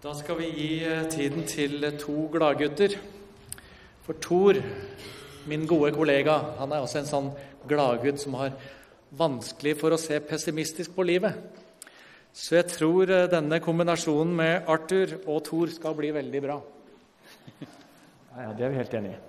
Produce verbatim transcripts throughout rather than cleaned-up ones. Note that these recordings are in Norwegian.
Da skal vi gi tiden til to gladgutter. For Tor, min gode kollega, han er også en sånn gladgutt som har vanskelig for å se pessimistisk på livet. Så jeg tror denne kombinasjonen med Arthur og Tor skal bli veldig bra. Ja, det er vi helt enige i.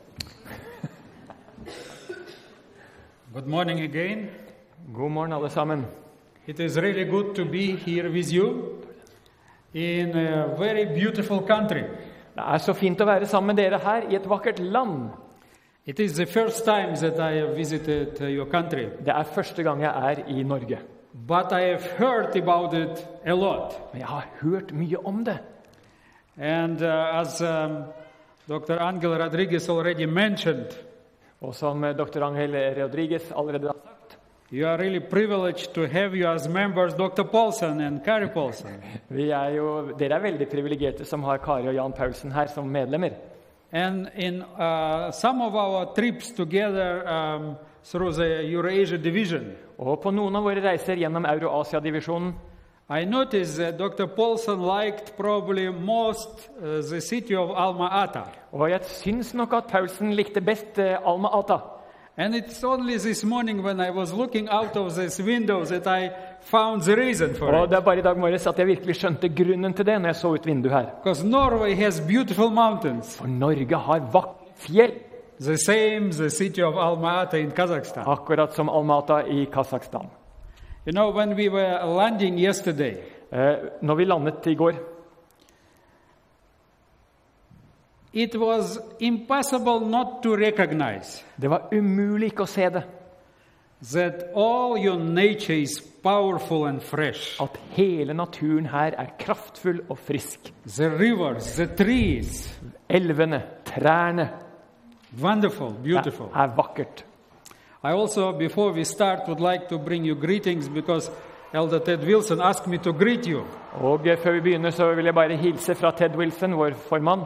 Good morning again. God morgen alle sammen. It is really good to be here with you in a very beautiful country. Det er så fint å være sammen med dere her i et vakkert land. It is the first time that I have visited uh, your country. Det er første gang jeg er i Norge. But I have heard about it a lot. Men jeg har hørt mye om det. And uh, as um, Doctor Angel Rodriguez already mentioned, Og som doktor Angel Rodriguez allerede har sagt, you are really privileged to have you as members, Doctor Paulsen and Kari Paulsen. vi er jo, dere er veldig privilegerte som har Kari og Jan Paulsen her som medlemmer. And in uh, some of our trips together um, through the Eurasia division, Og på noen av våre reiser gjennom Euro-Asia-divisjonen, I noticed that Doctor Paulsen liked probably most uh, the city of Alma-Ata. og jeg syns nok at Paulsen likte best eh, Alma-Ata. And it's only this morning when I was looking out of this window that I found the reason for Og it. det er bare i dag morges at jeg virkelig skjønte grunnen til det når jeg så ut vinduet her. Because Norway has beautiful mountains, For Norge har vakre fjell, the same the city of Alma-Ata in Kazakhstan. akkurat som Alma-Ata i Kazakhstan. You know, when we were landing yesterday, Eh, når vi landet i går, it was impossible not to recognize det var umulig ikke å se det, that all your nature is powerful and fresh. at hele naturen her er kraftfull og frisk. The rivers, the trees, Elvene, trærne, wonderful, det beautiful. er vakkert. I also, before we start, would like to bring you greetings because Elder Ted Wilson asked me to greet you. Og eh, før vi begynner så vil jeg bare hilse fra Ted Wilson, vår formann.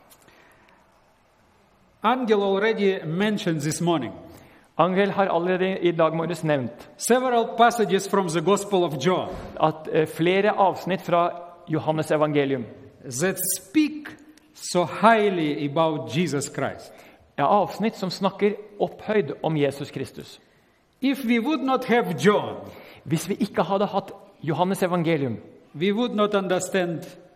Angel already mentioned this morning Angel har allerede i dag morges nevnt several passages from the Gospel of John at eh, flere avsnitt fra Johannes evangelium that speak so highly about Jesus Christ. er avsnitt som snakker opphøyd om Jesus Kristus. If we would not have John, Hvis vi ikke hadde hatt Johannes evangelium, we would not understand,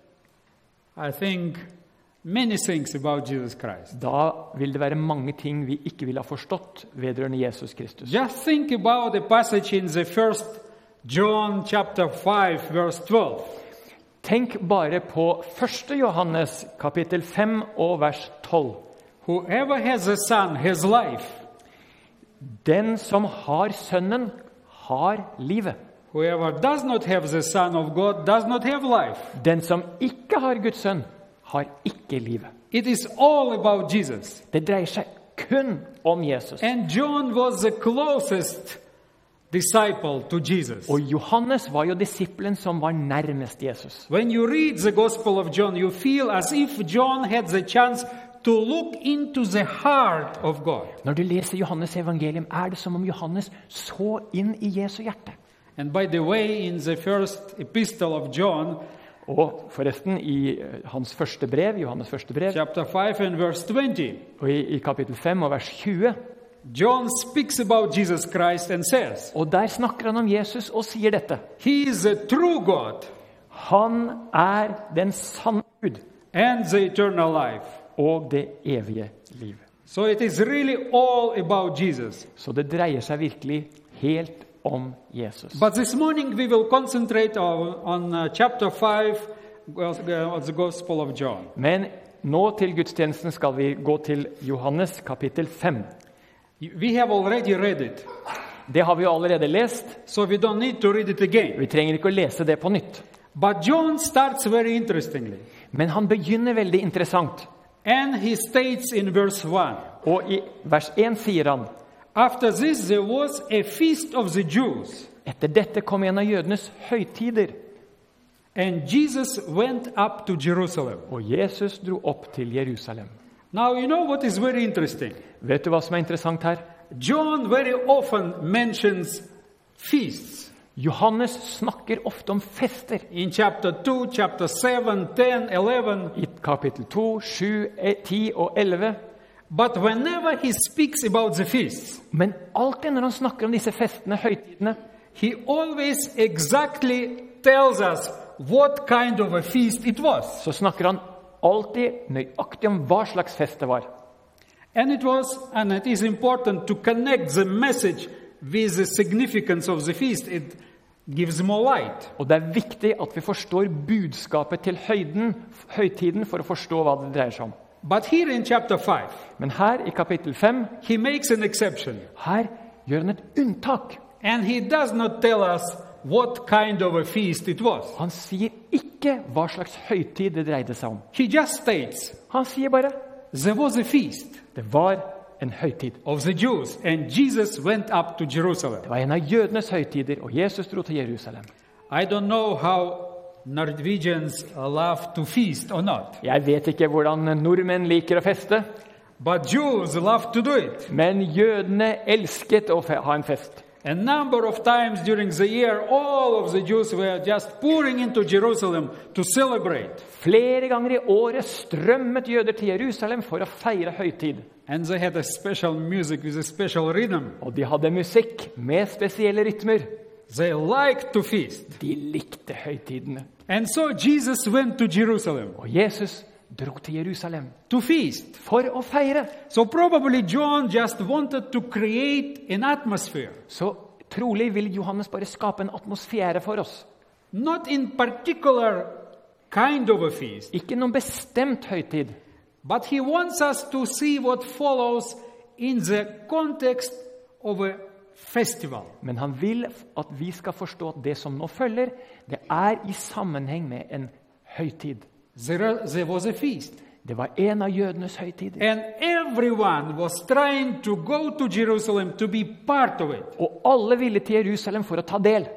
I think, many things about Jesus Christ. da vil det være mange ting vi ikke ville ha forstått vedrørende Jesus Kristus. Just think about the passage in the first John chapter five, verse twelve. Tenk bare på første Johannes kapittel fem og vers tolv. Whoever has a son has life. Den som har sønnen, har livet. Whoever does not have the Son of God does not have life. Den som ikke har Guds sønn, har ikke livet. It is all about Jesus. Det dreier seg kun om Jesus. And John was the closest disciple to Jesus. Og Johannes var jo disippelen som var nærmest Jesus. When you read the Gospel of John, you feel as if John had the chance to look into the heart of God. Når du leser Johannes evangelium, er det som om Johannes så inn i Jesu hjerte. And by the way, in the first epistle of John, Og forresten, i eh, hans første brev, Johannes første brev, chapter five and verse twenty, og i, i kapittel fem og vers tjue, John speaks about Jesus Christ and says, og der snakker han om Jesus og sier dette. He is the true God Han er den sanne Gud and the eternal life. og det evige liv. So it is really all about Jesus. Så det dreier seg virkelig helt om Jesus. But this morning we will concentrate on, on uh, chapter five of the Gospel of John. Men nå til gudstjenesten skal vi gå til Johannes kapittel fem. We have already read it, Det har vi jo allerede lest. so we don't need to read it again. Vi trenger ikke å lese det på nytt. But John starts very interestingly. Men han begynner veldig interessant. And he states in verse one, Og i vers én sier han, after this there was a feast of the Jews, etter dette kom en av jødenes høytider, and Jesus went up to Jerusalem. og Jesus dro opp til Jerusalem. Now you know what is very interesting. Vet du hva som er interessant her? John very often mentions feasts. Johannes snakker ofte om fester. In chapter two, chapter seven, ten, eleven. I kapittel to, sju, ti og elleve. But whenever he speaks about the feasts, Men alltid når han snakker om disse festene, høytidene, he always exactly tells us what kind of a feast it was. så snakker han alltid nøyaktig om hva slags fest det var. And it was, and it is important to connect the message with the significance of the feast. It gives more light. Og det er viktig at vi forstår budskapet til høyden, høytiden for å forstå hva det dreier seg om. But here in chapter five, Men her i kapittel fem, he makes an exception. her gjør han et unntak. And he does not tell us what kind of a feast it was. Han sier ikke hva slags høytid det dreide seg om. He just states, Han sier bare there was a feast det var en høytid. of the Jews, and Jesus went up to Jerusalem. Det var en av jødenes høytider, og Jesus dro til Jerusalem. I don't know how Norwegians love to feast or not, Jeg vet ikke hvordan nordmenn liker å feste, but Jews love to do it. men jødene elsket å fe- ha en fest. A number of times during the year, all of the Jews were just pouring into Jerusalem to celebrate. Flere ganger i året strømmet jøder til Jerusalem for å feire høytid. And they had a special music with a special rhythm. Og de hadde musikk med spesielle rytmer. They liked to feast. De likte høytidene. And so Jesus went to Jerusalem Og Jesus dro til Jerusalem to feast. for å feire. So probably John just wanted to create an atmosphere. Så trolig vil Johannes bare skape en atmosfære for oss. Not in particular kind of a feast, Ikke noen bestemt høytid, but he wants us to see what follows in the context of a festival. men han vil at vi skal forstå at det som nå følger, det er i sammenheng med en høytid. There, there was a feast. Det var en av jødenes høytider. And everyone was trying to go to Jerusalem to be part of it. Og alle ville til Jerusalem for å ta del.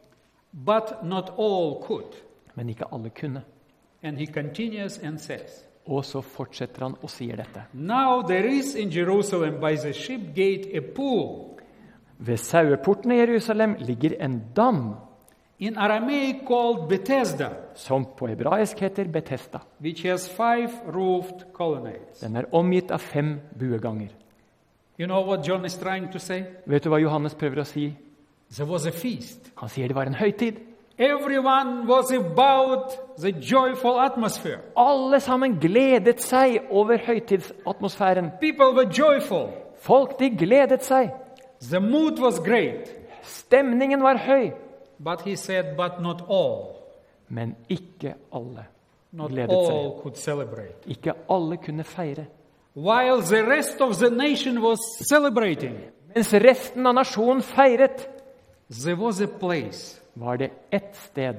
But not all could. Men ikke alle kunne. And he continues and says, Og så fortsetter han og sier dette. now there is in Jerusalem by the ship gate a pool, Ved saueporten i Jerusalem ligger en dam, in Aramaic called Bethesda, som på hebraisk heter Betesda. which has five roofed colonnades. Den er omgitt av fem bueganger. You know what John is trying to say? Vet du hva Johannes prøver å si? There was a feast. Han sier det var en høytid. Everyone was about the joyful atmosphere. Alle sammen gledet seg over høytidsatmosfæren. People were joyful. Folk, de gledet seg. The mood was great. Stemningen var høy. But he said, but not all. Men ikke alle Not gledet all seg. could celebrate. Ikke alle kunne feire. While the rest of the nation was celebrating, Mens resten av nasjonen feiret, there was a place var det ett sted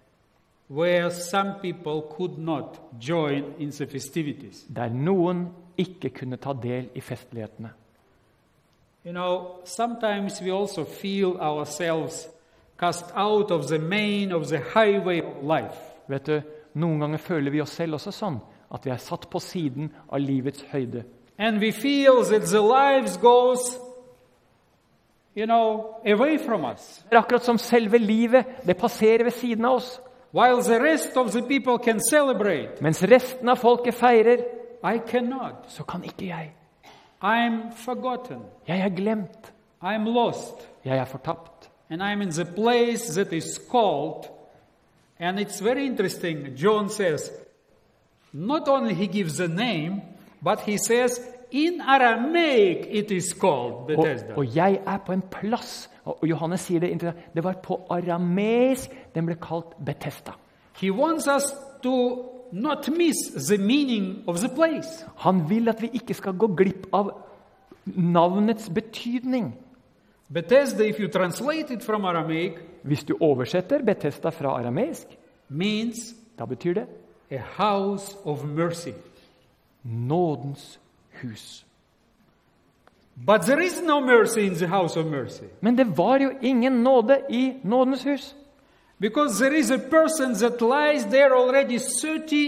where some people could not join in the festivities. der noen ikke kunne ta del i festlighetene. You know, sometimes we also feel ourselves cast out of the main, of the highway of life. Vet du, noen ganger føler vi oss selv også sånn, at vi er satt på siden av livets høyde. And we feel that the lives goes, you know, away from us. Det er akkurat som selve livet, det passerer ved siden av oss. While the rest of the people can celebrate, Mens resten av folket feirer, I cannot. så kan ikke jeg. I'm forgotten. Jeg er glemt. I'm lost. Jeg er fortapt. And I'm in the place that is called, and it's very interesting, John says, not only he gives a name, but he says, in Aramaic it is called Bethesda. Og, og jeg er på en plass, og Johannes sier det interessant, det var på arameisk, den ble kalt Betesda. He wants us to not miss the meaning of the place. Han vil at vi ikke skal gå glipp av navnets betydning. Bethesda, if you translate it from Aramaic, Hvis du oversetter Betesda fra arameisk, means da betyr det a house of mercy. nådens hus. But there is no mercy in the house of mercy. Men det var jo ingen nåde i nådens hus. Because there is a person that lies there already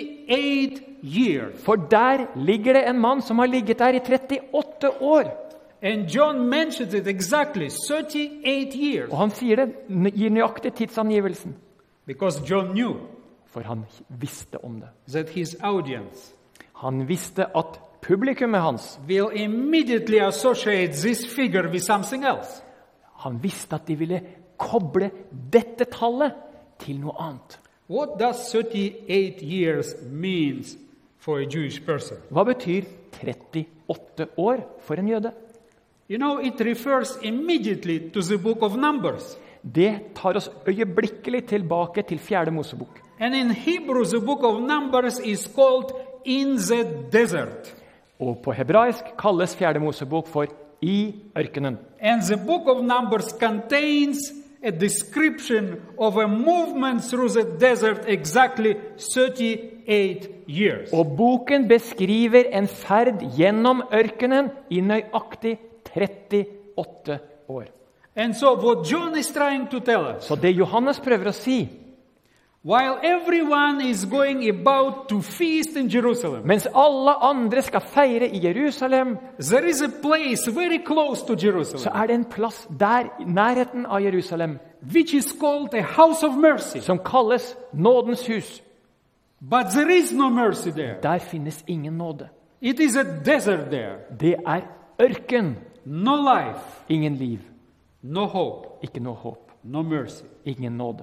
thirty-eight years. For der ligger det en mann som har ligget der i trettiåtte år. And John mentions it exactly, thirty-eight years. Og han sier det, gir nøyaktig tidsangivelsen. Because John knew For han visste om det. that his audience Han visste at publikummet hans, will immediately associate this figure with something else. han visste at de ville koble dette tallet til noe annet. What does thirty-eight years means for a Jewish person? Hva betyr trettiåtte år for en jøde? You know, it refers immediately to the book of Numbers. Det tar oss øyeblikkelig tilbake til fjerde Mosebok. And in Hebrew, the book of Numbers is called in the desert. Og på hebraisk kalles fjerde Mosebok for i ørkenen. And the book of Numbers contains a description of a movement through the desert exactly thirty-eight years. Og boken beskriver en ferd gjennom ørkenen i nøyaktig trettiåtte år. And so what John is trying to tell us, Så det Johannes prøver å si, while everyone is going about to feast in Jerusalem, mens alle andre skal feire i Jerusalem, there is a place very close to så Jerusalem, er det en plass der i nærheten av Jerusalem which is called a house of mercy. som kalles nådens hus. But there is no mercy there. Der finnes ingen nåde. It is a desert there. Det er ørken. No life, Ingen liv, no hope, ikke noe håp, no mercy. ingen nåde.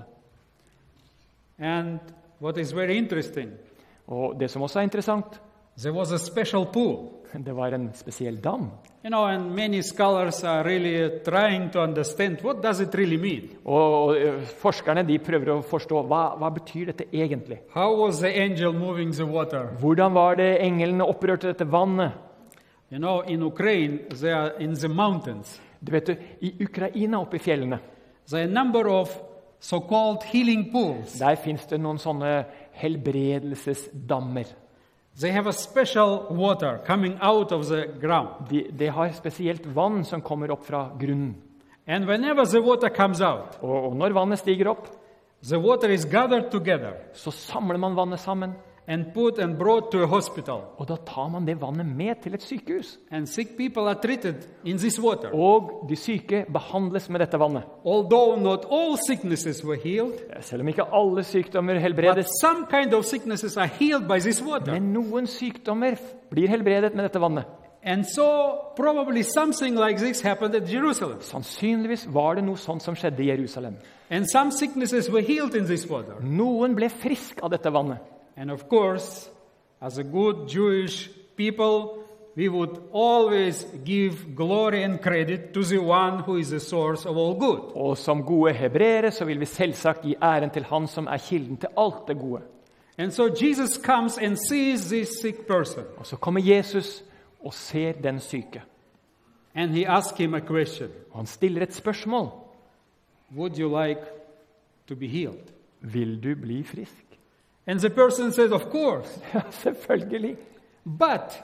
And what is very interesting, Og det som også er interessant, there was a special pool. det var en spesiell dam. You know, and many scholars are really trying to understand what does it really mean. Og, og eh, forskerne de prøver å forstå hva, hva betyr dette egentlig. How was the angel moving the water? Hvordan var det englene opprørte dette vannet? You know, in Ukraine, they are in the mountains. Du vet, du, I Ukraina oppe i fjellene, There are a number of so-called healing pools. der finnes det noen sånne helbredelsesdammer. They have a special water coming out of the ground. De, de har spesielt vann som kommer opp fra grunnen. And whenever the water comes out, Og, og når vannet stiger opp, the water is gathered together så samler man vannet sammen. and put and brought to a hospital. Og da tar man det vannet med til et sykehus. And sick people are treated in this water. Og de syke behandles med dette vannet. Although not all sicknesses were healed, Selv om ikke alle sykdommer but helbredes, some kind of sicknesses are healed by this water. men noen sykdommer blir helbredet med dette vannet. And so probably something like this happened at Jerusalem. Sannsynligvis var det noe sånt som skjedde i Jerusalem. And some sicknesses were healed in this water. Noen ble frisk av dette vannet. And of course, as a good Jewish people, we would always give glory and credit to the one who is the source of all good. Og som gode hebreere så vil vi selvsagt gi æren til han som er kilden til alt det gode. And so Jesus comes and sees this sick person. Og så kommer Jesus og ser den syke. And he asks him a question. Og han stiller et spørsmål. Would you like to be healed? Vil du bli frisk? And the person said, of course. Ja, selvfølgelig. But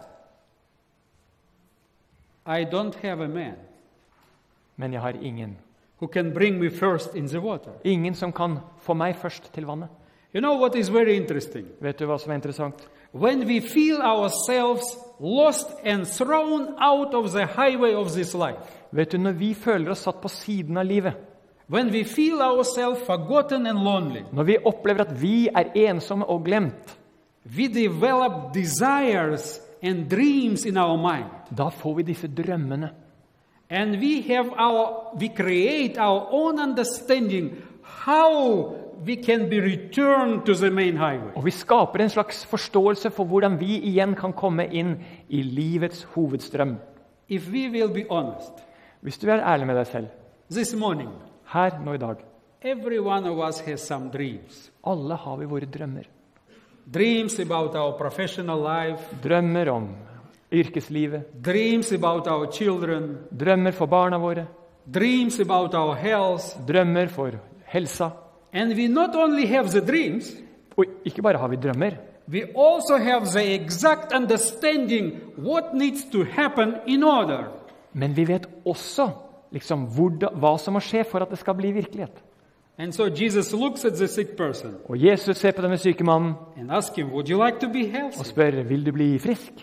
I don't have a man Men jeg har ingen. who can bring me first in the water. Ingen som kan få meg først til vannet. You know what is very interesting? Vet du hva som er interessant? When we feel ourselves lost and thrown out of the highway of this life, Vet du, når vi føler oss satt på siden av livet, when we feel ourselves forgotten and lonely, når vi opplever at vi er ensomme og glemt, we develop desires and dreams in our mind. da får vi disse drømmene. And we have our, we create our own understanding how we can be returned to the main highway. Og vi skaper en slags forståelse for hvordan vi igjen kan komme inn i livets hovedstrøm. If we will be honest, Hvis du er ærlig med deg selv, this morning, her nå i dag, every one of us has some dreams. alle har vi våre drømmer. Dreams about our professional life, Drømmer om yrkeslivet, dreams about our children, drømmer for barna våre, dreams about our health. drømmer for helsa. And we not only have the dreams, Og ikke bare har vi drømmer, we also have the exact understanding what needs to happen in order. men vi vet også liksom, hvordan, hva som må skje for at det skal bli virkelighet. And so Jesus looks at the sick person Og Jesus ser på denne syke mannen and asks him, would you like to be og healthy? spør, vil du bli frisk?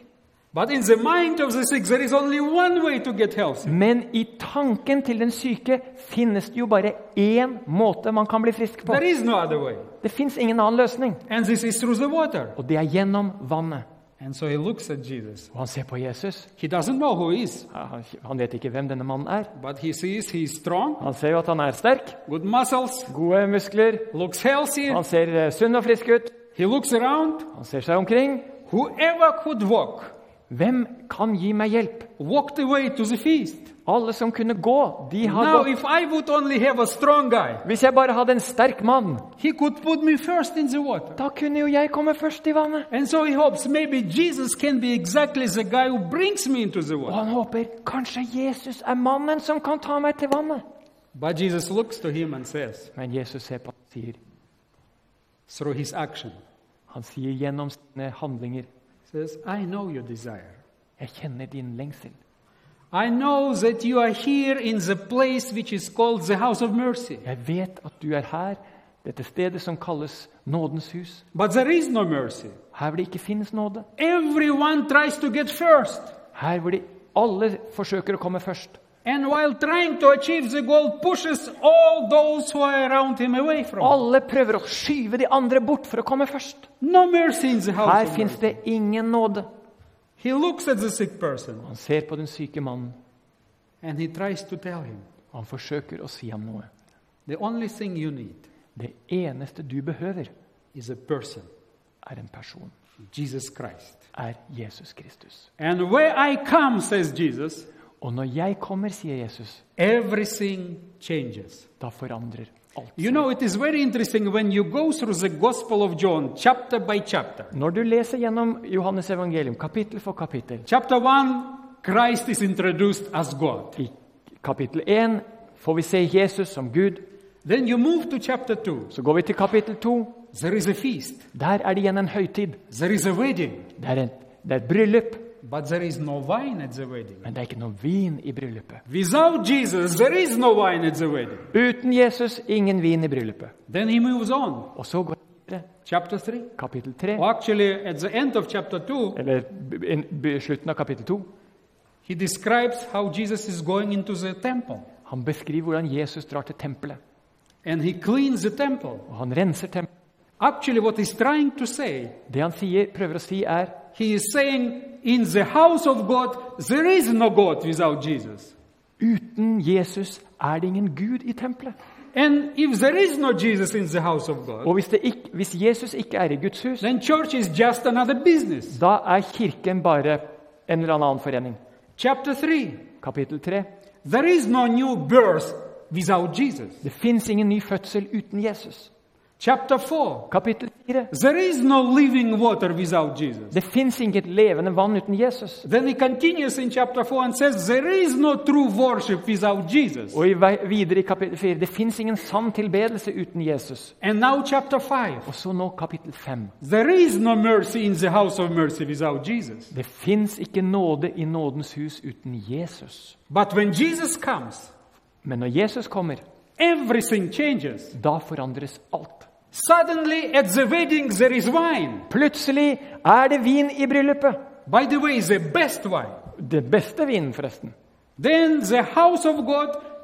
But in the mind of the sick, there is only one way to get healthy. Men i tanken til den syke finnes det jo bare én måte man kan bli frisk på. There is no other way. Det fins ingen annen løsning. And this is through the water. Og det er gjennom vannet. And so he looks at Jesus. Og han ser på Jesus. He doesn't know who he is. Ja, han, han vet ikke hvem denne mannen er. But he sees he's strong, Han ser jo at han er sterk, good muscles, gode muskler. looks healthy. Han ser eh, sunn og frisk ut. He looks around. Han ser seg omkring. Whoever could walk, Hvem kan gi meg hjelp? walked away to the feast. Alle som kunne gå, de har Now, gått. if I would only have a strong guy, Hvis jeg bare hadde en sterk mann, he could put me first in the water. da kunne jo jeg komme først i vannet. And so he hopes maybe Jesus can be exactly the guy who brings me into the Og water. han håper kanskje Jesus er mannen som kan ta meg til vannet. But Jesus looks to him and says, Men Jesus ser på og sier, through his action, han sier gjennom sine handlinger, says, I know your desire. jeg kjenner din lengsel. I know that you are here in the place which is called the house of mercy. Jeg vet at du er her, dette stedet som kalles nådens hus. But there is no mercy. Her hvor det ikke finnes nåde. Everyone tries to get first. Her hvor de alle forsøker å komme først. And while trying to achieve the goal, pushes all those who are around him away from him. Alle prøver å skyve de andre bort for å komme først. No mercy in the house Her of finnes mercy. det ingen nåde. He looks at the sick person Han ser på den syke mannen, and he tries to tell him, og han forsøker å si ham noe. the only thing you need Det eneste du behøver, is a person, er en person. Jesus Christ. Er Jesus Kristus. And where I come, says Jesus, Og når jeg kommer, sier Jesus, everything changes. da forandrer alt You seg. know, it is very interesting when you go through the Gospel of John, chapter by chapter. Når du leser gjennom Johannes evangelium, kapittel for kapittel, Chapter one, Christ is introduced as God. i kapittel én får vi se Jesus som Gud. Then you move to chapter two. Så går vi til kapittel to. There is a feast. Der er det igjen en høytid. There is a wedding. Det er, en, det er et bryllup, But there is no wine at the wedding. men det er ikke noe vin i bryllupet. Without Jesus, there is no wine at the wedding. Uten Jesus, ingen vin i bryllupet. Then he moves on. Og så går vi videre. Chapter three. Kapittel tre, Well, actually, at the end of chapter two, eller b- en- b- slutten av kapittel to. he describes how Jesus is going into the temple. Han beskriver hvordan Jesus drar til tempelet, And he cleans the temple. og han renser tempelet. Actually, what he's trying to say, Det han sier, prøver å si er, he is saying, in the house of God, there is no God without Jesus. uten Jesus er det ingen Gud i tempelet. And if there is no Jesus in the house of God, Og hvis, det ikke, hvis Jesus ikke er i Guds hus, then church is just another business. da er kirken bare en eller annen forening. Chapter three, Kapittel tre. there is no new birth without Jesus. Det fins ingen ny fødsel uten Jesus. Chapter four, Kapittel fire. there is no living water without Jesus. Det fins inget levende vann uten Jesus. Then he continues in chapter four and says, there is no true worship without Jesus. Og i vei- videre i kapittel fire. Det fins ingen sann tilbedelse uten Jesus. And now chapter five, Og så nå kapittel fem. there is no mercy in the house of mercy without Jesus. Det fins ikke nåde i nådens hus uten Jesus. But when Jesus comes, Men når Jesus kommer, everything changes. da forandres alt. Suddenly at the wedding there is wine. Plutselig er det vin i bryllupet. By the way, the best wine. Det beste vinen, forresten. Then the house of God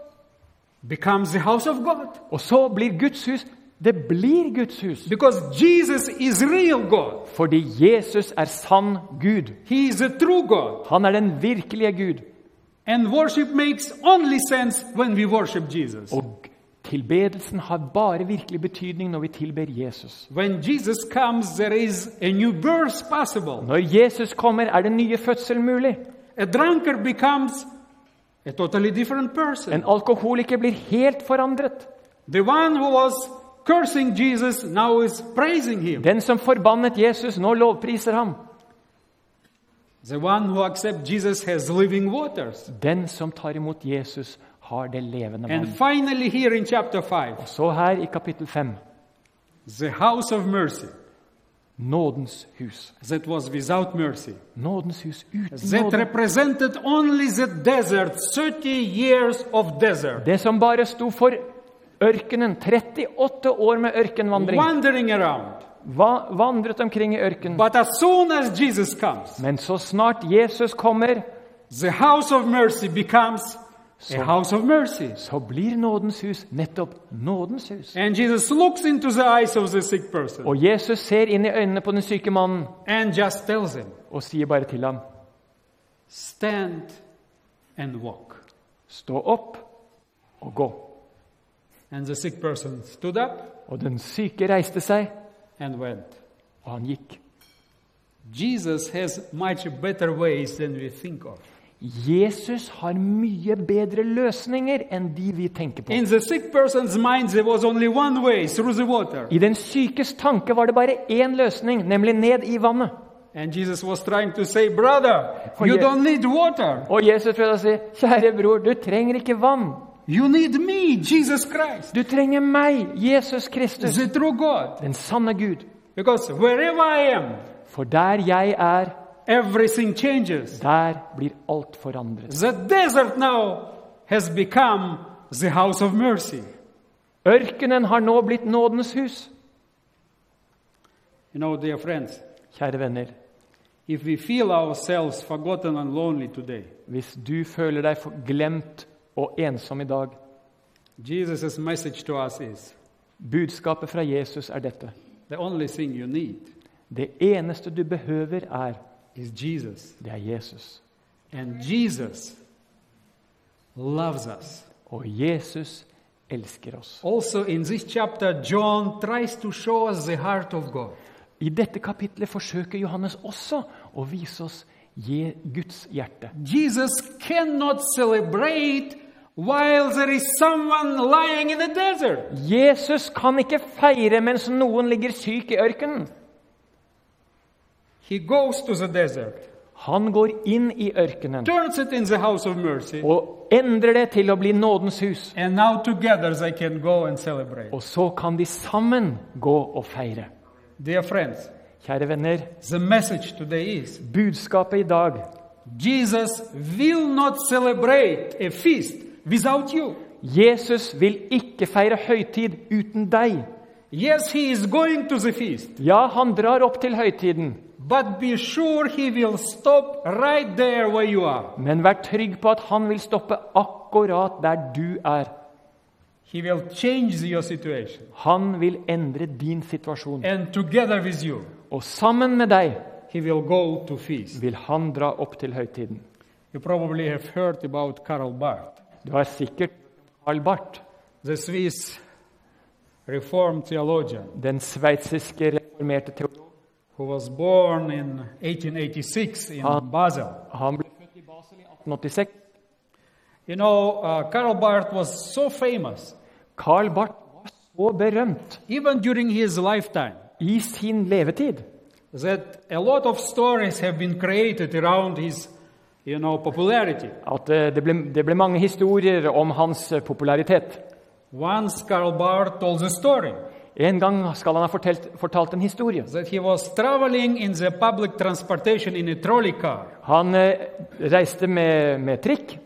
becomes the house of God. Og så blir Guds hus, det blir Guds hus. Because Jesus is real God. Fordi Jesus er sann Gud. He is a true God. Han er den virkelige Gud. And worship makes only sense when we worship Jesus. Og tilbedelsen har bare virkelig betydning når vi tilber Jesus. When Jesus comes, there is a new birth possible. Når Jesus kommer, er det nye fødsel mulig. A drunkard becomes a totally different person. En alkoholiker blir helt forandret. The one who was cursing Jesus now is praising him. Den som forbannet Jesus, nå lovpriser ham. The one who accepts Jesus has living waters. Den som tar imot Jesus, har det levende And vann. finally here in chapter five, Så her i kapittel fem, the house of mercy nådens hus. that was without mercy, Nådens hus uten that nåde. represented only the desert, thirty years of desert, Det som bare sto for ørkenen, trettiåtte år med ørkenvandring. wandering around. va- vandret omkring i ørkenen. But as soon as Jesus comes, Men så snart Jesus kommer, the house of mercy becomes a house of mercy. så blir nådens hus nettopp nådens hus. And Jesus looks into the eyes of the sick person Og Jesus ser inn i øynene på den syke mannen and just tells him, og sier bare til ham, stand and walk. stå opp og gå. And the sick person stood up Og den syke reiste seg, and went. og han gikk. Jesus has much better ways than we think of. Jesus har mye bedre løsninger enn de vi tenker på. In the sick person's mind, there was only one way, through the water. I den sykes tanke var det bare én løsning, nemlig ned i vannet. And Jesus was trying to say, brother, Oh, you yeah. don't need water. Og Jesus prøvde å si, kjære bror, du trenger ikke vann. You need me, Jesus Christ, Du trenger meg, Jesus Kristus, the true God. den sanne Gud. Because wherever I am, For der jeg er, everything changes. der blir alt forandret. The desert now has become the house of mercy. Ørkenen har nå blitt nådens hus. You know, dear friends, Kjære venner, if we feel ourselves forgotten and lonely today, hvis du føler deg for glemt og ensom i dag, Jesus' message to us is, budskapet fra Jesus er dette. the only thing you need Det eneste du behøver er, is Jesus. det er Jesus. And Jesus loves us. Og Jesus elsker oss. Also in this chapter, John tries to show us the heart of God. I dette kapitlet forsøker Johannes også å vise oss Je- Guds hjerte. Jesus cannot celebrate while there is someone lying in the desert. Jesus kan ikke feire mens noen ligger syk i ørkenen. He goes to the desert, Han går inn i ørkenen turns it in the house of mercy, og endrer det til å bli nådens hus. and now together they can go and celebrate. Og så kan de sammen gå og feire. Dear friends, Kjære venner, the message today is, budskapet i dag, Jesus will not celebrate a feast without you. Jesus vil ikke feire høytid uten deg. Yes, he is going to the feast, Ja, han drar opp til høytiden, but be sure he will stop right there where you are. men vær trygg på at han vil stoppe akkurat der du er. He will change your situation. Han vil endre din situasjon. And together with you, Og sammen med deg he will go to feast. vil han dra opp til høytiden. You probably have heard about Karl Barth, Du har sikkert Karl Barth, the Swiss Reformed theologian, den sveitsiske reformerte teolog. who was born in eighteen eighty-six in Ah. Basel. Han ble født i Basel i atten åttiseks. You know, uh, Karl Barth was so famous, Karl Barth var så berømt even during his lifetime, i sin levetid that a lot of stories have been created around his, you know, popularity. at eh, det ble, det ble mange historier om hans eh, popularitet. Once Karl Barth told the story En gang skal han ha fortalt, fortalt en historie. that he was traveling in the public transportation in a trolley car, Han eh, reiste med, med trikk,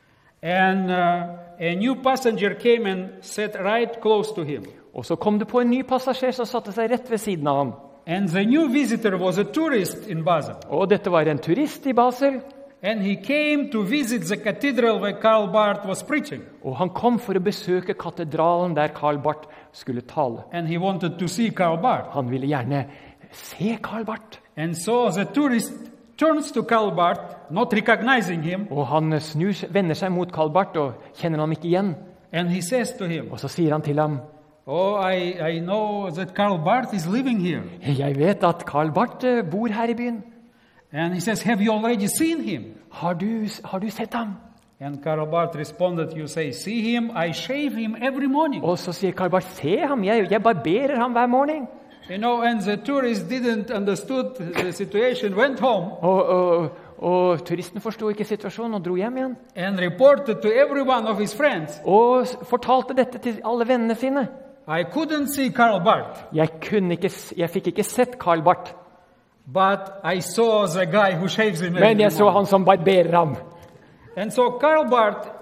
and uh, a new passenger came and sat right close to him. og så kom det på en ny passasjer som satte seg rett ved siden av ham. And the new visitor was a tourist in Basel. Og dette var en turist i Basel, And he came to visit the cathedral where Karl Barth was preaching. og han kom for å besøke katedralen der Karl Barth skulle tale. And he wanted to see Karl Barth. Han ville gjerne se Karl Barth. And so the tourist turns to Karl Barth, not recognizing him, Og han snur, vender seg mot Karl Barth og kjenner ham ikke igjen. and he says to him, Og så sier han til ham, Oh, I, I know that Karl Barth is living here. jeg vet at Karl Barth eh, bor her i byen. And he says, Have you already seen him? Har du, har du sett ham? And Karl Barth responded, You say, See him? I shave him every morning. Og så sier Karl Barth, se ham, jeg, jeg barberer ham hver morgen. You know, and the tourist didn't understood the situation, went home Og, og, og turisten forsto ikke situasjonen og dro hjem igjen. and reported to every one of his friends. Og s- fortalte dette til alle vennene sine. I couldn't see Karl Barth, Jeg, kunne ikke, s- jeg fikk ikke sett Karl Barth, but I saw the guy who shaves him every men jeg så morning. han som barberer ham. And so Karl Barth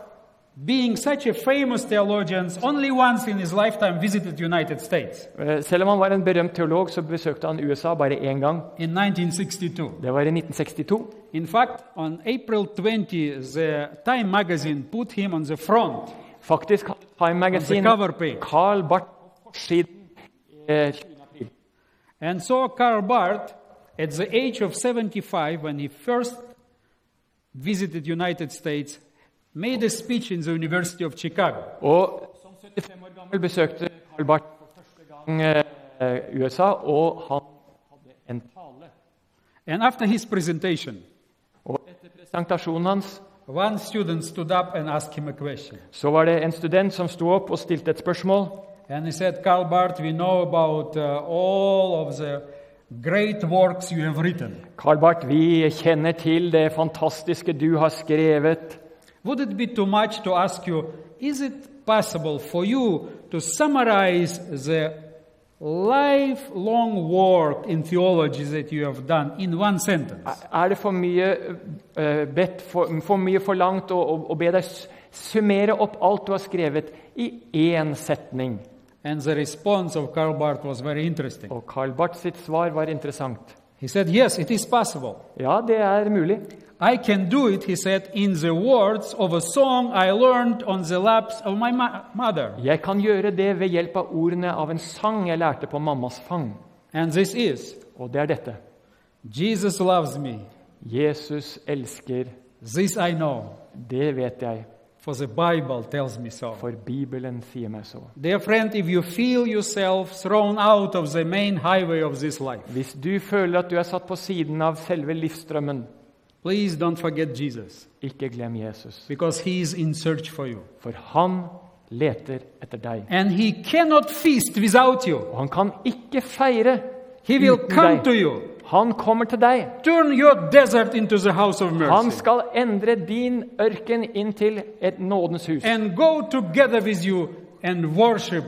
being such a famous theologian, only once in his lifetime visited United States. Eh, Selv om han var en berømt teolog, så besøkte han U S A bare én gang. In nineteen sixty-two. Det var i nitten sekstito. In fact, on April twentieth, the Time magazine put him on the front. Faktisk hadde Time Magazine cover page. Karl Barth på forsiden. eh, tjuende april. And so Karl Barth, at the age of seventy-five, when he first visited United States, made a speech in the University of Chicago. Og som syttifem år gammel besøkte Karl Barth for første gang eh, U S A, og han hadde en tale. And after his presentation, Og etter presentasjonen hans one student stood up and asked him a question. så var det en student som sto opp og stilte et spørsmål. And he said, Karl Barth, we know about uh, all of the great works you have written. Karl Barth, vi kjenner til det fantastiske du har skrevet. Would it be too much to ask you, is it possible for you to summarize the lifelong work in theology that you have done in one sentence? Er det for mye eh, bedt, for, for mye forlangt å, å, å be deg s- summere opp alt du har skrevet i én setning? And the response of Karl Barth was very interesting. Og Karl Barth sitt svar var interessant. He said, yes, it is possible. Ja, det er mulig. I can do it, he said, in the words of a song I learned on the laps of my ma- mother. Jeg kan gjøre det ved hjelp av ordene av en sang jeg lærte på mammas fang. And this is, Og det er dette. Jesus loves me. Jesus elsker. This I know, Det vet jeg, for the Bible tells me so. for Bibelen sier meg så. Dear friend, if you feel yourself thrown out of the main highway of this life, Hvis du føler at du er satt på siden av selve livsstrømmen, please don't forget Jesus, ikke glem Jesus. because he is in search for you. For han leter etter deg. And he cannot feast without you. Og han kan ikke feire He will uten come deg. to you. Han kommer til deg. Turn your desert into the house of Han mercy. skal endre din ørken inn til et nådens hus. And go together with you and worship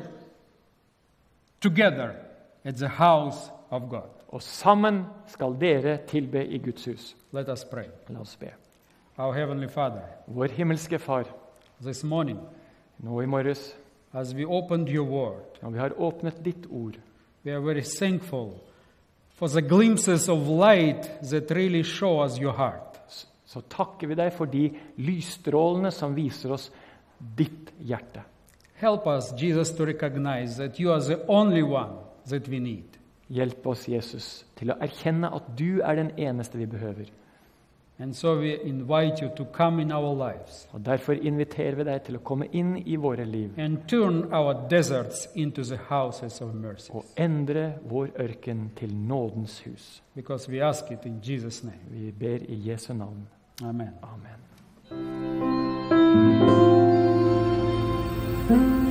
together at the house of God. Og sammen skal dere tilbe i Guds hus. Let us pray. La oss be. Our Heavenly Father, Vår himmelske Far, this morning, nå i morges, as we opened your word, når vi har åpnet ditt ord, we are very thankful for the glimpses of light that really show us your heart. så takker vi deg for de lysstrålene som viser oss ditt hjerte. Help us, Jesus, to recognize that you are the only one that we need. Hjelp oss, Jesus, til å erkjenne at du er den eneste vi behøver. And so we invite you to come in our lives Og derfor inviterer vi deg til å komme inn i våre liv and turn our deserts into the houses of mercy. og endre vår ørken til nådens hus. Because we ask it in Jesus' name. Vi ber i Jesu navn. Amen. Amen.